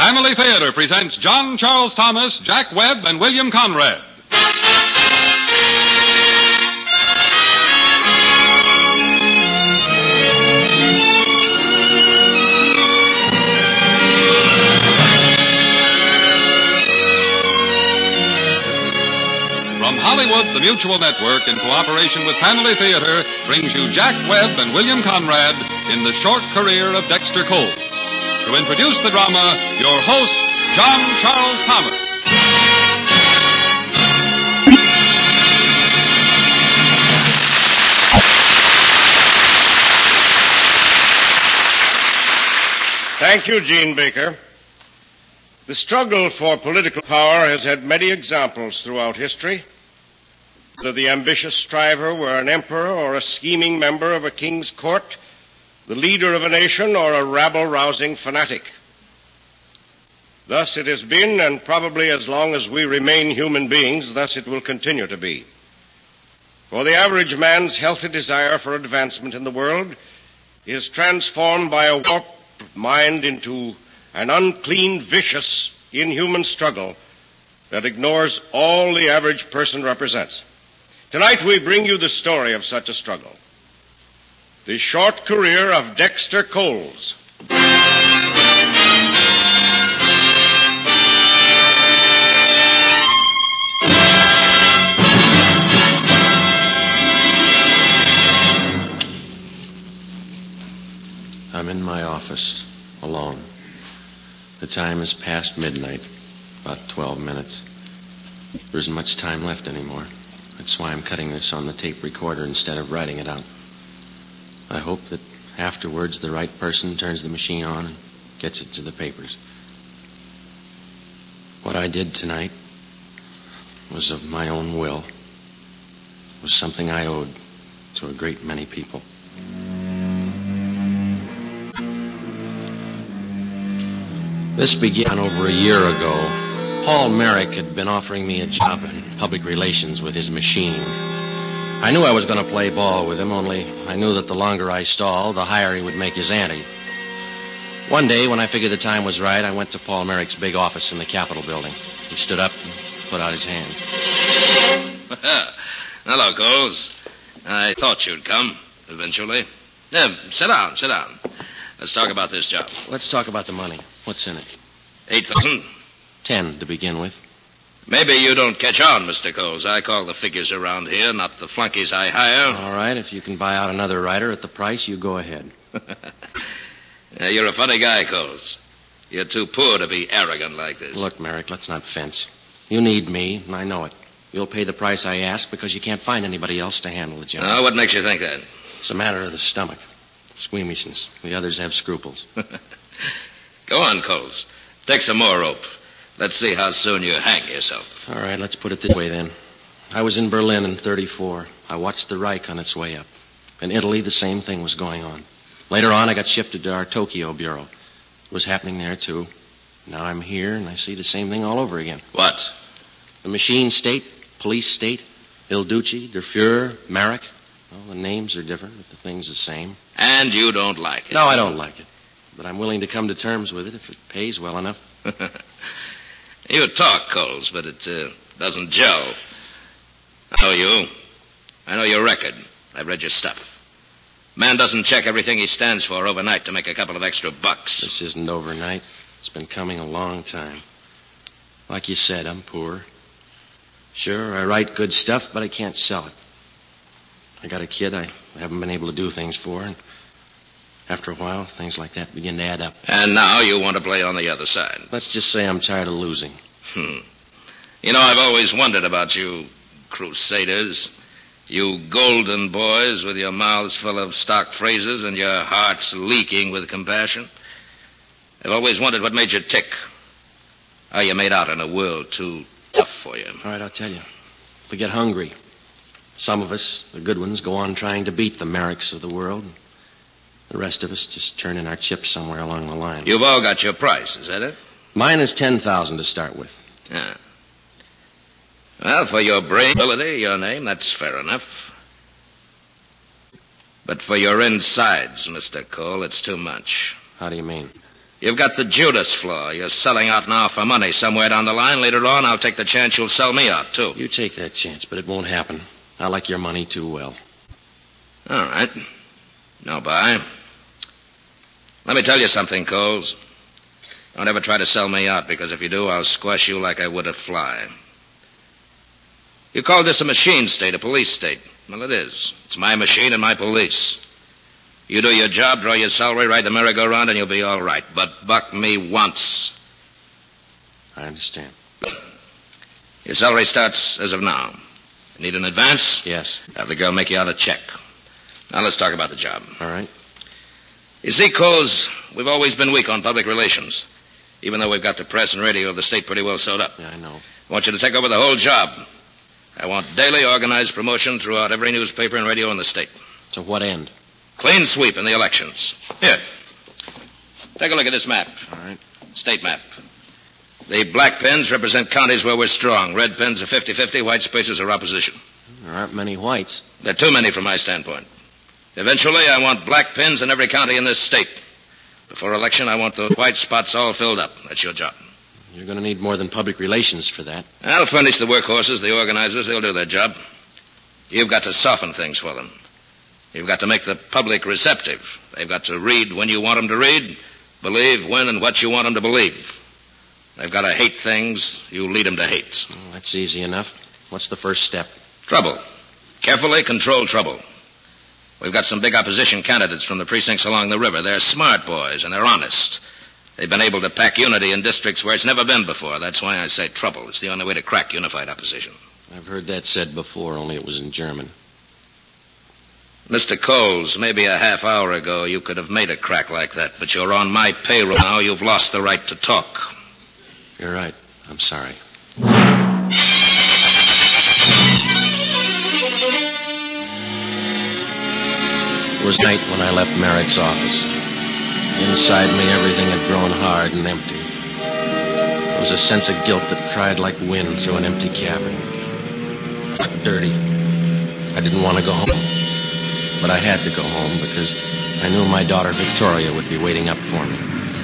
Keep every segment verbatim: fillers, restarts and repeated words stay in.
Family Theater presents John Charles Thomas, Jack Webb, and William Conrad. From Hollywood, the Mutual Network, in cooperation with Family Theater, brings you Jack Webb and William Conrad in the short career of Dexter Coles. To introduce the drama, your host, John Charles Thomas. Thank you, Gene Baker. The struggle for political power has had many examples throughout history. Whether the ambitious striver were an emperor or a scheming member of a king's court, the leader of a nation or a rabble-rousing fanatic. Thus it has been, and probably as long as we remain human beings, thus it will continue to be. For the average man's healthy desire for advancement in the world is transformed by a warped mind into an unclean, vicious, inhuman struggle that ignores all the average person represents. Tonight we bring you the story of such a struggle. The short career of Dexter Coles. I'm in my office, alone. The time is past midnight, about twelve minutes. There isn't much time left anymore. That's why I'm cutting this on the tape recorder instead of writing it out. I hope that afterwards the right person turns the machine on and gets it to the papers. What I did tonight was of my own will. It was something I owed to a great many people. This began over a year ago. Paul Merrick had been offering me a job in public relations with his machine. I knew I was going to play ball with him, only I knew that the longer I stalled, the higher he would make his ante. One day, when I figured the time was right, I went to Paul Merrick's big office in the Capitol building. He stood up and put out his hand. Hello, Coles. I thought you'd come, eventually. Yeah, sit down, sit down. Let's talk about this job. Let's talk about the money. What's in it? Eight thousand. Ten to begin with. Maybe you don't catch on, Mister Coles. I call the figures around here, not the flunkies I hire. All right, if you can buy out another writer at the price, you go ahead. Yeah, you're a funny guy, Coles. You're too poor to be arrogant like this. Look, Merrick, let's not fence. You need me, and I know it. You'll pay the price I ask because you can't find anybody else to handle the job. Oh, what makes you think that? It's a matter of the stomach. Squeamishness. The others have scruples. Go on, Coles. Take some more rope. Let's see how soon you hang yourself. All right, let's put it this way then. I was in Berlin in thirty-four. I watched the Reich on its way up. In Italy, the same thing was going on. Later on, I got shifted to our Tokyo bureau. It was happening there, too. Now I'm here, and I see the same thing all over again. What? The machine state, police state, Il Duce, Der Fuhrer, Marek. Well, the names are different, but the thing's the same. And you don't like it? No, I don't like it. But I'm willing to come to terms with it if it pays well enough. You talk, Coles, but it uh, doesn't gel. I know you. I know your record. I've read your stuff. Man doesn't check everything he stands for overnight to make a couple of extra bucks. This isn't overnight. It's been coming a long time. Like you said, I'm poor. Sure, I write good stuff, but I can't sell it. I got a kid I haven't been able to do things for, and after a while, things like that begin to add up. And now you want to play on the other side. Let's just say I'm tired of losing. Hmm. You know, I've always wondered about you crusaders. You golden boys with your mouths full of stock phrases and your hearts leaking with compassion. I've always wondered what made you tick. How you made out in a world too tough for you. All right, I'll tell you. We get hungry. Some of us, the good ones, go on trying to beat the Merricks of the world. The rest of us just turn in our chips somewhere along the line. You've all got your price, is that it? Mine is ten thousand to start with. Yeah. Well, for your brain ability, your name, that's fair enough. But for your insides, Mister Cole, it's too much. How do you mean? You've got the Judas flaw. You're selling out now for money. Somewhere down the line, later on, I'll take the chance you'll sell me out, too. You take that chance, but it won't happen. I like your money too well. All right. No buy. Let me tell you something, Coles. Don't ever try to sell me out, because if you do, I'll squash you like I would a fly. You call this a machine state, a police state. Well, it is. It's my machine and my police. You do your job, draw your salary, ride the merry-go-round, and you'll be all right. But buck me once. I understand. Your salary starts as of now. You need an advance? Yes. Have the girl make you out a check. Now let's talk about the job. All right. You see, Coles, we've always been weak on public relations. Even though we've got the press and radio of the state pretty well sewed up. Yeah, I know. I want you to take over the whole job. I want daily organized promotion throughout every newspaper and radio in the state. To what end? Clean sweep in the elections. Here. Take a look at this map. All right. State map. The black pens represent counties where we're strong. Red pens are fifty-fifty. White spaces are opposition. There aren't many whites. There are too many from my standpoint. Eventually, I want black pens in every county in this state. Before election, I want those white spots all filled up. That's your job. You're going to need more than public relations for that. I'll furnish the workhorses, the organizers. They'll do their job. You've got to soften things for them. You've got to make the public receptive. They've got to read when you want them to read, believe when and what you want them to believe. They've got to hate things you lead them to hate. Well, that's easy enough. What's the first step? Trouble. Carefully control trouble. We've got some big opposition candidates from the precincts along the river. They're smart boys, and they're honest. They've been able to pack unity in districts where it's never been before. That's why I say trouble. It's the only way to crack unified opposition. I've heard that said before, only it was in German. Mister Coles, maybe a half hour ago you could have made a crack like that, but you're on my payroll now. You've lost the right to talk. You're right. I'm sorry. It was night when I left Merrick's office. Inside me, everything had grown hard and empty. There was a sense of guilt that cried like wind through an empty cabin. I felt dirty. I didn't want to go home. But I had to go home because I knew my daughter Victoria would be waiting up for me.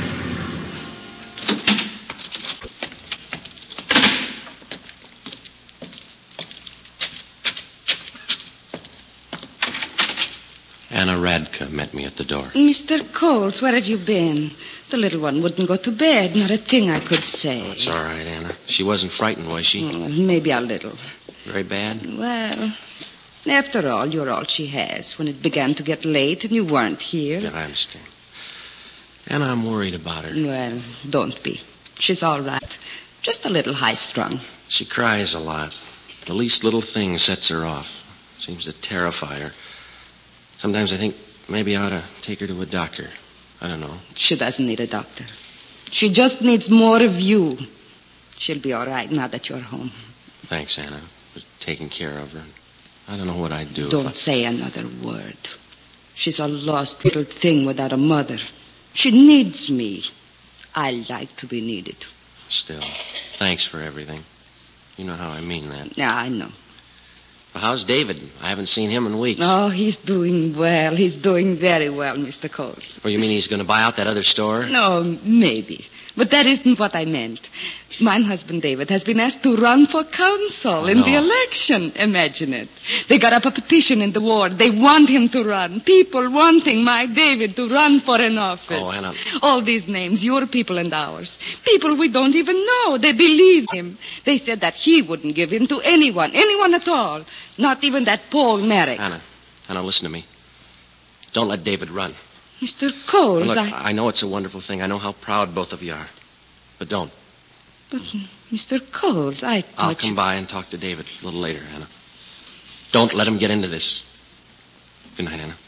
Anna Radka met me at the door. Mister Coles, where have you been? The little one wouldn't go to bed. Not a thing I could say. Oh, it's all right, Anna. She wasn't frightened, was she? Well, maybe a little. Very bad? Well, after all, you're all she has. When it began to get late and you weren't here. Yeah, I understand. Anna, I'm worried about her. Well, don't be. She's all right. Just a little high-strung. She cries a lot. The least little thing sets her off. Seems to terrify her. Sometimes I think maybe I ought to take her to a doctor. I don't know. She doesn't need a doctor. She just needs more of you. She'll be all right now that you're home. Thanks, Anna, for taking care of her. I don't know what I'd do. Don't if I... say another word. She's a lost little thing without a mother. She needs me. I like to be needed. Still, thanks for everything. You know how I mean that. Yeah, I know. Well, how's David? I haven't seen him in weeks. Oh, he's doing well. He's doing very well, Mister Coles. Oh, you mean he's going to buy out that other store? No, maybe. But that isn't what I meant. My husband, David, has been asked to run for council oh, in no. the election. Imagine it. They got up a petition in the ward. They want him to run. People wanting my David to run for an office. Oh, Anna. All these names, your people and ours. People we don't even know. They believe him. They said that he wouldn't give in to anyone, anyone at all. Not even that Paul Merrick. Anna, Anna, listen to me. Don't let David run. Mister Coles, Look, I... I know it's a wonderful thing. I know how proud both of you are. But don't. But, Mister Coles, I thought I'll come you... by and talk to David a little later, Anna. Don't let him get into this. Good night, Anna.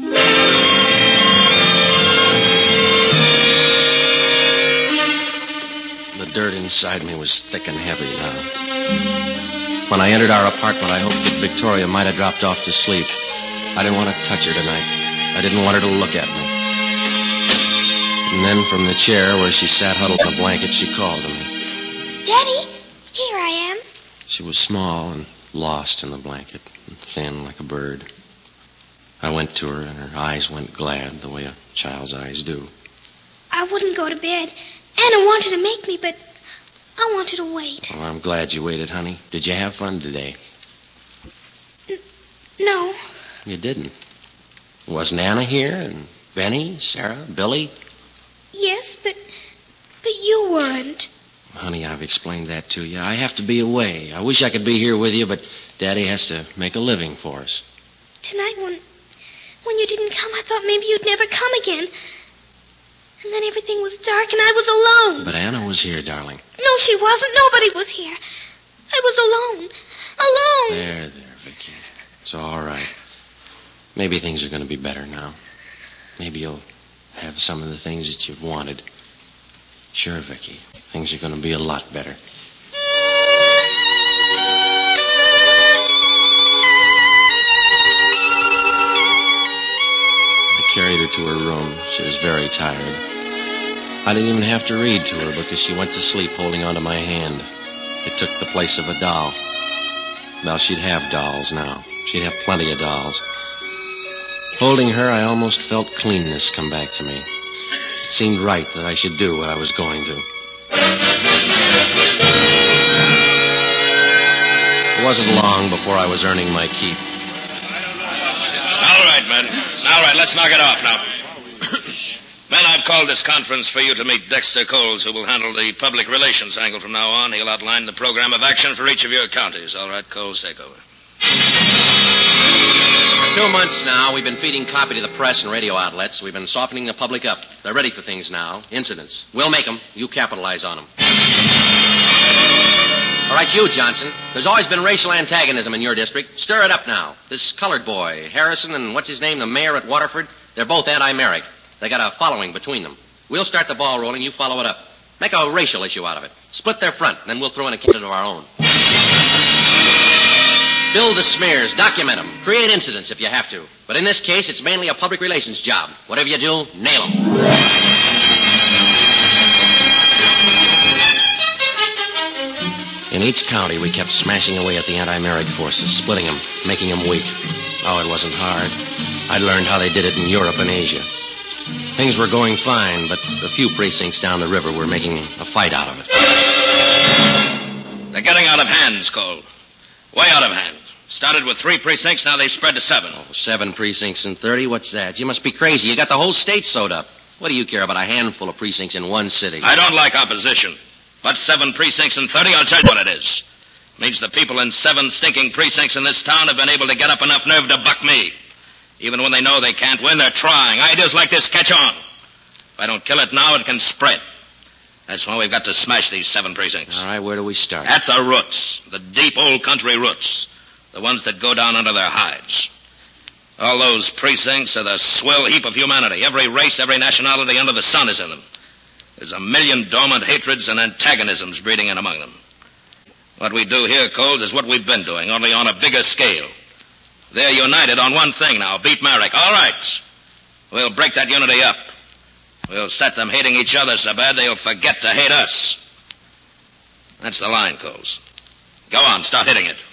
The dirt inside me was thick and heavy now. When I entered our apartment, I hoped that Victoria might have dropped off to sleep. I didn't want to touch her tonight. I didn't want her to look at me. And then from the chair where she sat huddled in a blanket, she called to me. Daddy, here I am. She was small and lost in the blanket, and thin like a bird. I went to her, and her eyes went glad the way a child's eyes do. I wouldn't go to bed. Anna wanted to make me, but I wanted to wait. Well, I'm glad you waited, honey. Did you have fun today? N- no. You didn't? Wasn't Anna here? And Benny, Sarah, Billy? Yes, but but you weren't. Honey, I've explained that to you. I have to be away. I wish I could be here with you, but Daddy has to make a living for us. Tonight when when you didn't come, I thought maybe you'd never come again. And then everything was dark and I was alone. But Anna was here, darling. No, she wasn't. Nobody was here. I was alone. Alone. There, there, Vicky. It's all right. Maybe things are going to be better now. Maybe you'll have some of the things that you've wanted. Sure, Vicky. Things are going to be a lot better. I carried her to her room. She was very tired. I didn't even have to read to her because she went to sleep holding onto my hand. It took the place of a doll. Well, she'd have dolls now. She'd have plenty of dolls. Holding her, I almost felt cleanness come back to me. It seemed right that I should do what I was going to. It wasn't long before I was earning my keep. All right, men. All right, let's knock it off now. Men, I've called this conference for you to meet Dexter Coles, who will handle the public relations angle from now on. He'll outline the program of action for each of your counties. All right, Coles, take over. For two months now, we've been feeding copy to the press and radio outlets. We've been softening the public up. They're ready for things now. Incidents. We'll make them. You capitalize on them. All right, you, Johnson. There's always been racial antagonism in your district. Stir it up now. This colored boy, Harrison, and what's his name, the mayor at Waterford, they're both anti-Merrick. They got a following between them. We'll start the ball rolling. You follow it up. Make a racial issue out of it. Split their front, and then we'll throw in a candidate of our own. Build the smears. Document them. Create incidents if you have to. But in this case, it's mainly a public relations job. Whatever you do, nail them. In each county, we kept smashing away at the anti-Merrick forces, splitting them, making them weak. Oh, it wasn't hard. I'd learned how they did it in Europe and Asia. Things were going fine, but a few precincts down the river were making a fight out of it. They're getting out of hand, Cole. Way out of hand. Started with three precincts, now they've spread to seven. Oh, seven precincts and thirty? What's that? You must be crazy. You got the whole state sewed up. What do you care about a handful of precincts in one city? I don't like opposition. But seven precincts and thirty, I'll tell you what it is. It means the people in seven stinking precincts in this town have been able to get up enough nerve to buck me. Even when they know they can't win, they're trying. Ideas like this catch on. If I don't kill it now, it can spread. That's why we've got to smash these seven precincts. All right, where do we start? At the roots. The deep old country roots. The ones that go down under their hides. All those precincts are the swill heap of humanity. Every race, every nationality under the sun is in them. There's a million dormant hatreds and antagonisms breeding in among them. What we do here, Coles, is what we've been doing, only on a bigger scale. They're united on one thing now, beat Merrick. All right. We'll break that unity up. We'll set them hating each other so bad they'll forget to hate us. That's the line, Coles. Go on, start hitting it.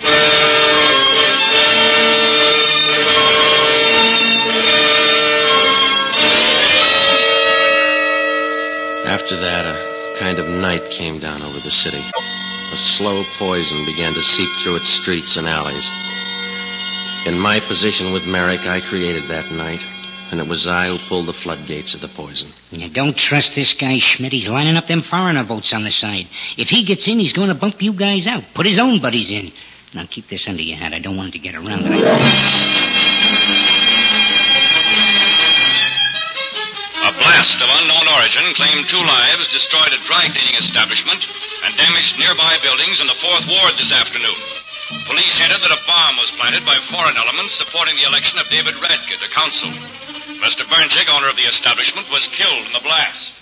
After that, a kind of night came down over the city. A slow poison began to seep through its streets and alleys. In my position with Merrick, I created that night, and it was I who pulled the floodgates of the poison. You don't trust this guy, Schmidt. He's lining up them foreigner votes on the side. If he gets in, he's going to bump you guys out. Put his own buddies in. Now, keep this under your hat. I don't want it to get around. I... A blast of unknown origin claimed two lives, destroyed a dry cleaning establishment, and damaged nearby buildings in the Fourth Ward this afternoon. Police hinted that a bomb was planted by foreign elements supporting the election of David Radke to council. Mister Bernchik, owner of the establishment, was killed in the blast.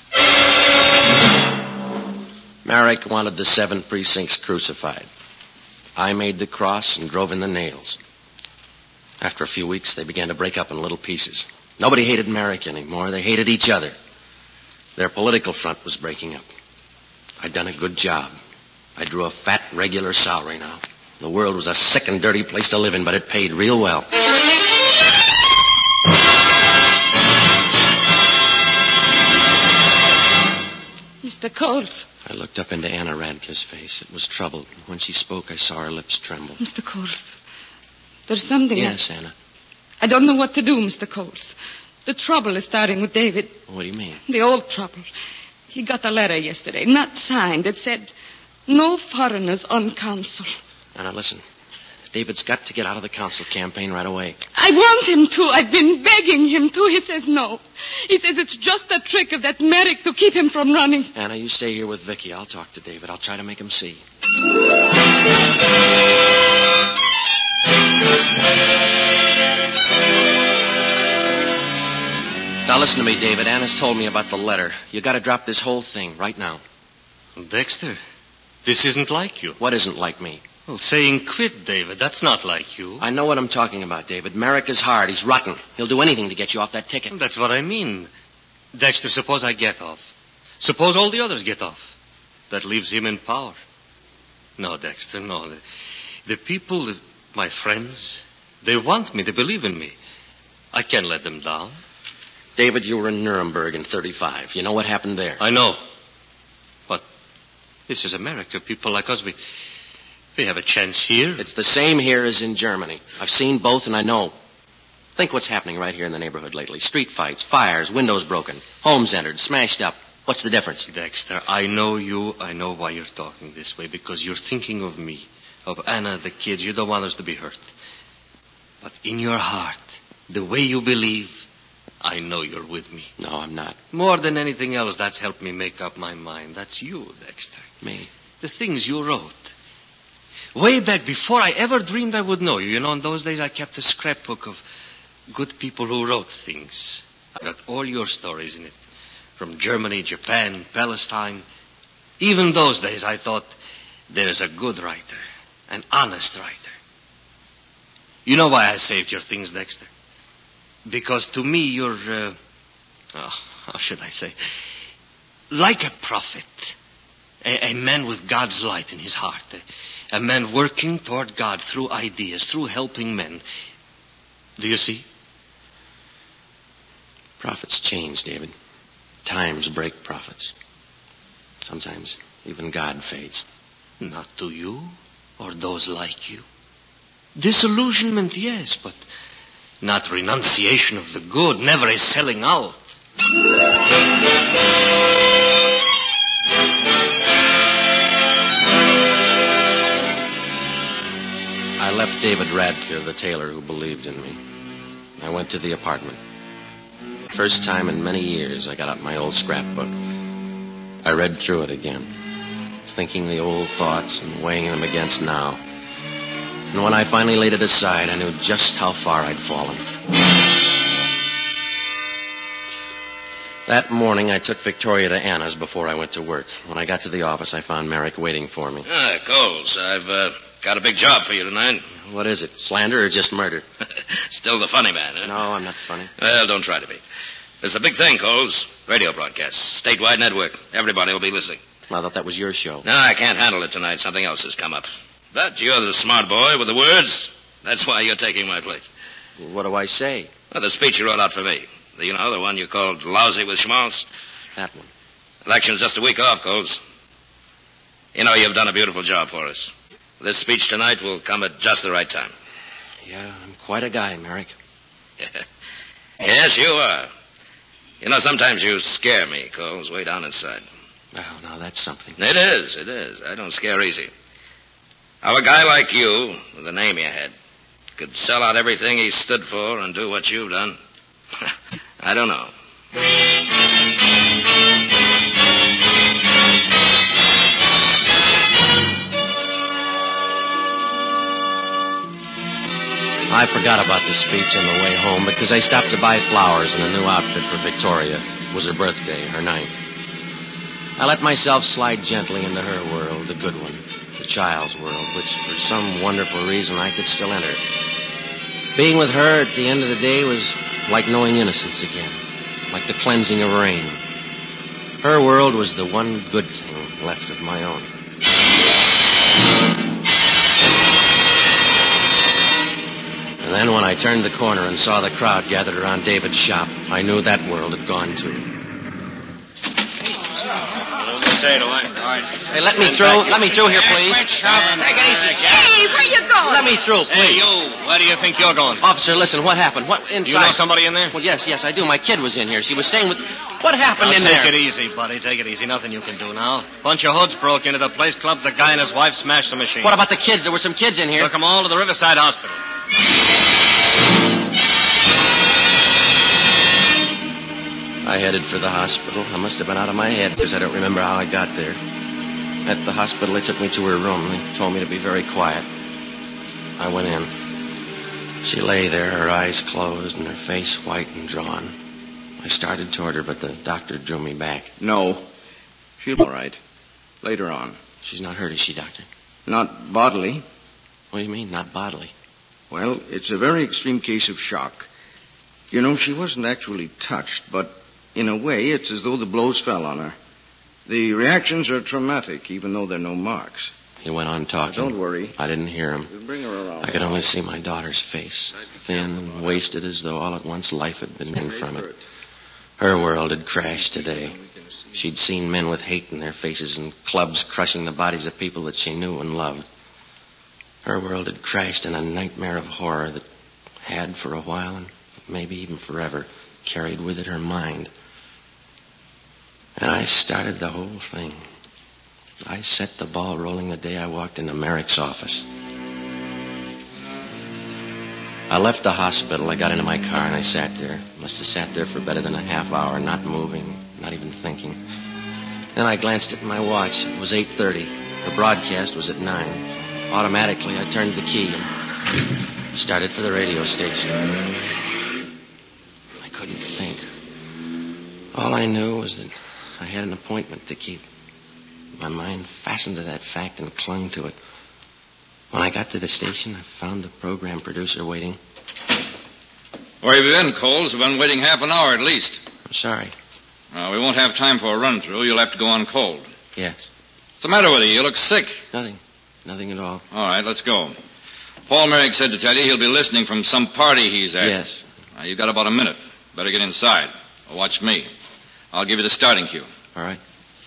Merrick wanted the seven precincts crucified. I made the cross and drove in the nails. After a few weeks, they began to break up in little pieces. Nobody hated Merrick anymore. They hated each other. Their political front was breaking up. I'd done a good job. I drew a fat, regular salary now. The world was a sick and dirty place to live in, but it paid real well. Mister Coles. I looked up into Anna Radke's face. It was troubled. When she spoke, I saw her lips tremble. Mister Coles, there's something... Yes, I... Anna. I don't know what to do, Mister Coles. The trouble is starting with David. What do you mean? The old trouble. He got a letter yesterday, not signed. It said, no foreigners on council. Anna, listen. David's got to get out of the council campaign right away. I want him to. I've been begging him to. He says no. He says it's just a trick of that Merrick to keep him from running. Anna, you stay here with Vicky. I'll talk to David. I'll try to make him see. Now listen to me, David. Anna's told me about the letter. You got to drop this whole thing right now. Dexter, this isn't like you. What isn't like me? Well, saying quit, David, that's not like you. I know what I'm talking about, David. Merrick is hard. He's rotten. He'll do anything to get you off that ticket. That's what I mean. Dexter, suppose I get off. Suppose all the others get off. That leaves him in power. No, Dexter, no. The, the people, the, my friends, they want me. They believe in me. I can't let them down. David, you were in Nuremberg in thirty-five. You know what happened there? I know. But this is America. People like us, we, we have a chance here. It's the same here as in Germany. I've seen both and I know. Think what's happening right here in the neighborhood lately. Street fights, fires, windows broken, homes entered, smashed up. What's the difference? Dexter, I know you. I know why you're talking this way. Because you're thinking of me, of Anna, the kids. You don't want us to be hurt. But in your heart, the way you believe, I know you're with me. No, I'm not. More than anything else, that's helped me make up my mind. That's you, Dexter. Me? The things you wrote. Way back before I ever dreamed I would know you. You know, in those days I kept a scrapbook of good people who wrote things. I got all your stories in it. From Germany, Japan, Palestine. Even those days I thought, there's a good writer. An honest writer. You know why I saved your things, Dexter? Because to me, you're, uh, oh, how should I say, like a prophet, a, a man with God's light in his heart, a, a man working toward God through ideas, through helping men. Do you see? Prophets change, David. Times break prophets. Sometimes even God fades. Not to you or those like you. Disillusionment, yes, but not renunciation of the good, never a selling out. I left David Radke, the tailor who believed in me. I went to the apartment. First time in many years, I got out my old scrapbook. I read through it again, thinking the old thoughts and weighing them against now. And when I finally laid it aside, I knew just how far I'd fallen. That morning, I took Victoria to Anna's before I went to work. When I got to the office, I found Merrick waiting for me. Ah, Coles, I've uh, got a big job for you tonight. What is it, slander or just murder? Still the funny man, huh? No, I'm not funny. Well, don't try to be. It's a big thing, Coles. Radio broadcast. Statewide network. Everybody will be listening. I thought that was your show. No, I can't handle it tonight. Something else has come up. But you're the smart boy with the words. That's why you're taking my place. What do I say? Well, the speech you wrote out for me. You know, the one you called Lousy with Schmaltz. That one. Election's just a week off, Coles. You know, you've done a beautiful job for us. This speech tonight will come at just the right time. Yeah, I'm quite a guy, Merrick. Yes, you are. You know, sometimes you scare me, Coles, way down inside. Oh, now that's something. It is, it is. I don't scare easy. How a guy like you, with the name you had, could sell out everything he stood for and do what you've done, I don't know. I forgot about the speech on the way home because I stopped to buy flowers and a new outfit for Victoria. It was her birthday, her ninth. I let myself slide gently into her world, the good one, the child's world, which for some wonderful reason I could still enter. Being with her at the end of the day was like knowing innocence again, like the cleansing of rain. Her world was the one good thing left of my own. And then when I turned the corner and saw the crowd gathered around David's shop, I knew that world had gone too. Say it, Elaine. All right. Hey, let me through. Let me through here, please. Take it easy, Jack. Hey, where you going? Let me through, please. Hey, you. Where do you think you're going? Officer, listen, what happened? What inside? You know somebody in there? Well, yes, yes, I do. My kid was in here. She was staying with... What happened now, in take there? Take it easy, buddy. Take it easy. Nothing you can do now. Bunch of hoods broke into the place, clubbed the guy and his wife, smashed the machine. What about the kids? There were some kids in here. Took them all to the Riverside Hospital. I headed for the hospital. I must have been out of my head because I don't remember how I got there. At the hospital, they took me to her room. They told me to be very quiet. I went in. She lay there, her eyes closed and her face white and drawn. I started toward her, but the doctor drew me back. No. She'll be all right. Later on. She's not hurt, is she, Doctor? Not bodily. What do you mean, not bodily? Well, it's a very extreme case of shock. You know, she wasn't actually touched, but in a way, it's as though the blows fell on her. The reactions are traumatic, even though there are no marks. He went on talking. Don't worry. I didn't hear him. We'll bring her around. I could only see my daughter's face, thin and wasted as though all at once life had been taken from it. Her world had crashed today. She'd seen men with hate in their faces and clubs crushing the bodies of people that she knew and loved. Her world had crashed in a nightmare of horror that had, for a while, and maybe even forever, carried with it her mind. And I started the whole thing. I set the ball rolling the day I walked into Merrick's office. I left the hospital. I got into my car and I sat there. Must have sat there for better than a half hour, not moving, not even thinking. Then I glanced at my watch. It was eight thirty. The broadcast was at nine. Automatically, I turned the key and started for the radio station. I couldn't think. All I knew was that I had an appointment to keep. My mind fastened to that fact and clung to it. When I got to the station, I found the program producer waiting. Where have you been, Coles? We've been waiting half an hour at least. I'm sorry. Uh, we won't have time for a run-through. You'll have to go on cold. Yes. What's the matter with you? You look sick. Nothing. Nothing at all. All right, let's go. Paul Merrick said to tell you he'll be listening from some party he's at. Yes. Uh, you've got about a minute. Better get inside. Watch me. I'll give you the starting cue. All right.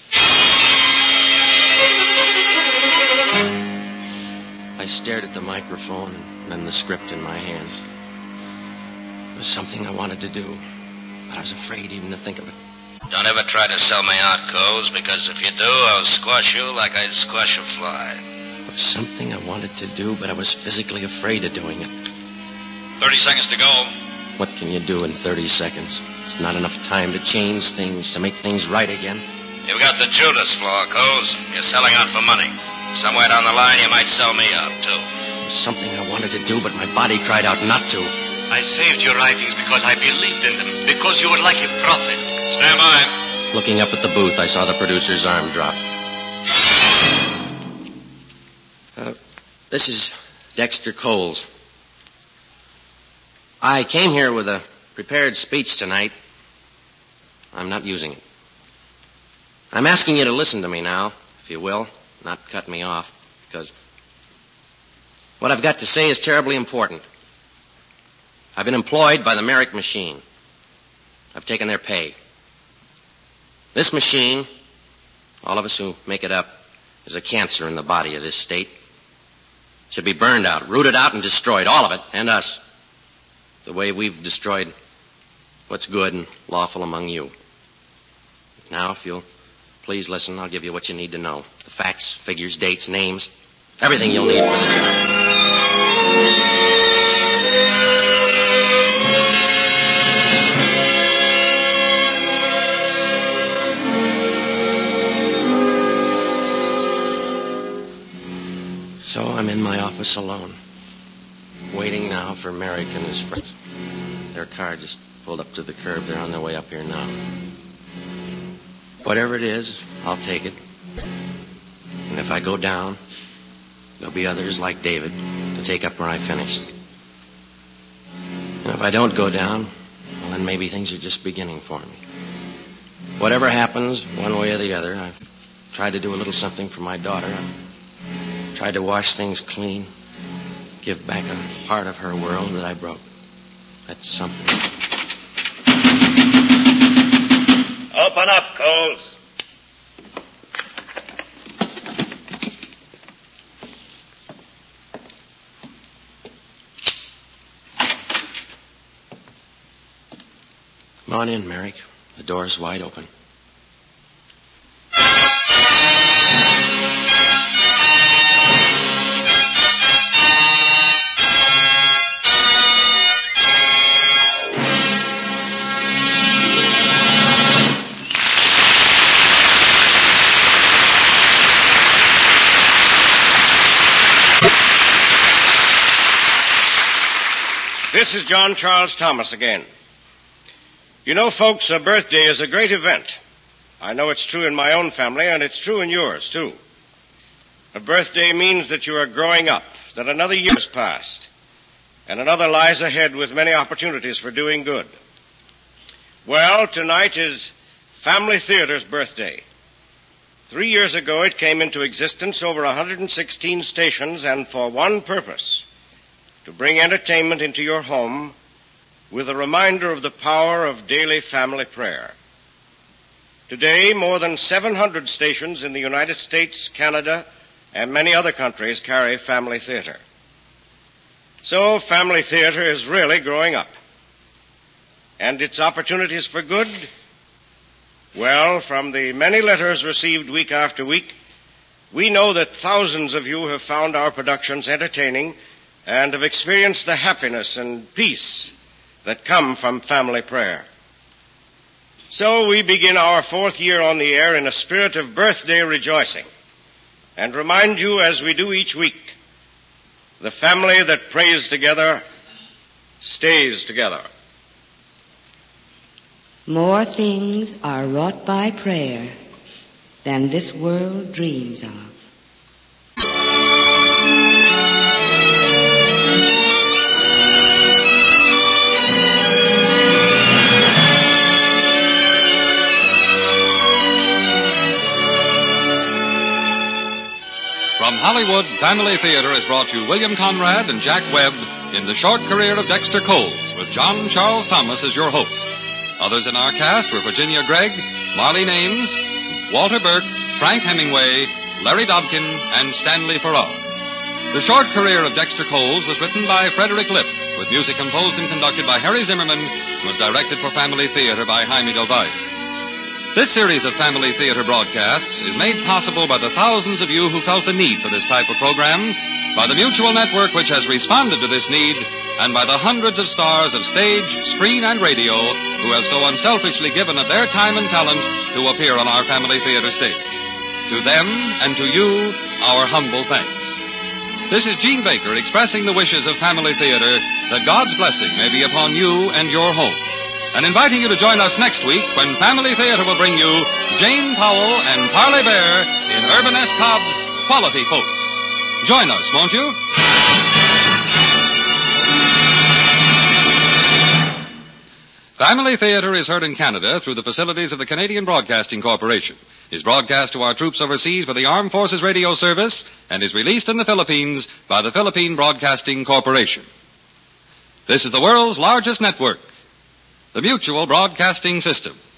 I stared at the microphone and then the script in my hands. It was something I wanted to do, but I was afraid even to think of it. Don't ever try to sell me out, Coles, because if you do, I'll squash you like I'd squash a fly. It was something I wanted to do, but I was physically afraid of doing it. Thirty seconds to go. What can you do in thirty seconds? It's not enough time to change things, to make things right again. You've got the Judas flaw, Coles. You're selling out for money. Somewhere down the line, you might sell me out, too. It was something I wanted to do, but my body cried out not to. I saved your writings because I believed in them, because you were like a prophet. Stand by. Looking up at the booth, I saw the producer's arm drop. Uh, this is Dexter Coles. I came here with a prepared speech tonight. I'm not using it. I'm asking you to listen to me now, if you will, not cut me off, because what I've got to say is terribly important. I've been employed by the Merrick machine. I've taken their pay. This machine, all of us who make it up, is a cancer in the body of this state. It should be burned out, rooted out, and destroyed, all of it, and us, the way we've destroyed what's good and lawful among you. Now, if you'll please listen, I'll give you what you need to know. The facts, figures, dates, names, everything you'll need for the job. So I'm in my office alone, waiting now for Merrick and his friends. Their car just pulled up to the curb. They're on their way up here now. Whatever it is, I'll take it. And if I go down, there'll be others like David to take up where I finished. And if I don't go down, well, then maybe things are just beginning for me. Whatever happens, one way or the other, I've tried to do a little something for my daughter. I've tried to wash things clean, give back a part of her world that I broke. That's something. Open up, Coles. Come on in, Merrick. The door's wide open. This is John Charles Thomas again. You know, folks, a birthday is a great event. I know it's true in my own family, and it's true in yours, too. A birthday means that you are growing up, that another year has passed, and another lies ahead with many opportunities for doing good. Well, tonight is Family Theater's birthday. Three years ago, it came into existence over one hundred sixteen stations, and for one purpose: to bring entertainment into your home with a reminder of the power of daily family prayer. Today, more than seven hundred stations in the United States, Canada, and many other countries carry Family Theater. So, Family Theater is really growing up. And its opportunities for good? Well, from the many letters received week after week, we know that thousands of you have found our productions entertaining and have experienced the happiness and peace that come from family prayer. So we begin our fourth year on the air in a spirit of birthday rejoicing, and remind you, as we do each week, the family that prays together stays together. More things are wrought by prayer than this world dreams of. From Hollywood, Family Theater has brought you William Conrad and Jack Webb in the short career of Dexter Coles, with John Charles Thomas as your host. Others in our cast were Virginia Gregg, Marlene Ames, Walter Burke, Frank Hemingway, Larry Dobkin, and Stanley Farrar. The short career of Dexter Coles was written by Frederick Lipp, with music composed and conducted by Harry Zimmerman, and was directed for Family Theater by Jaime Del Valle. This series of Family Theater broadcasts is made possible by the thousands of you who felt the need for this type of program, by the Mutual Network which has responded to this need, and by the hundreds of stars of stage, screen, and radio who have so unselfishly given of their time and talent to appear on our Family Theater stage. To them and to you, our humble thanks. This is Gene Baker expressing the wishes of Family Theater that God's blessing may be upon you and your home, and inviting you to join us next week when Family Theater will bring you Jane Powell and Parley Bear in Urban S. Cobb's Quality Folks. Join us, won't you? Family Theater is heard in Canada through the facilities of the Canadian Broadcasting Corporation, is broadcast to our troops overseas by the Armed Forces Radio Service, and is released in the Philippines by the Philippine Broadcasting Corporation. This is the world's largest network, the Mutual Broadcasting System.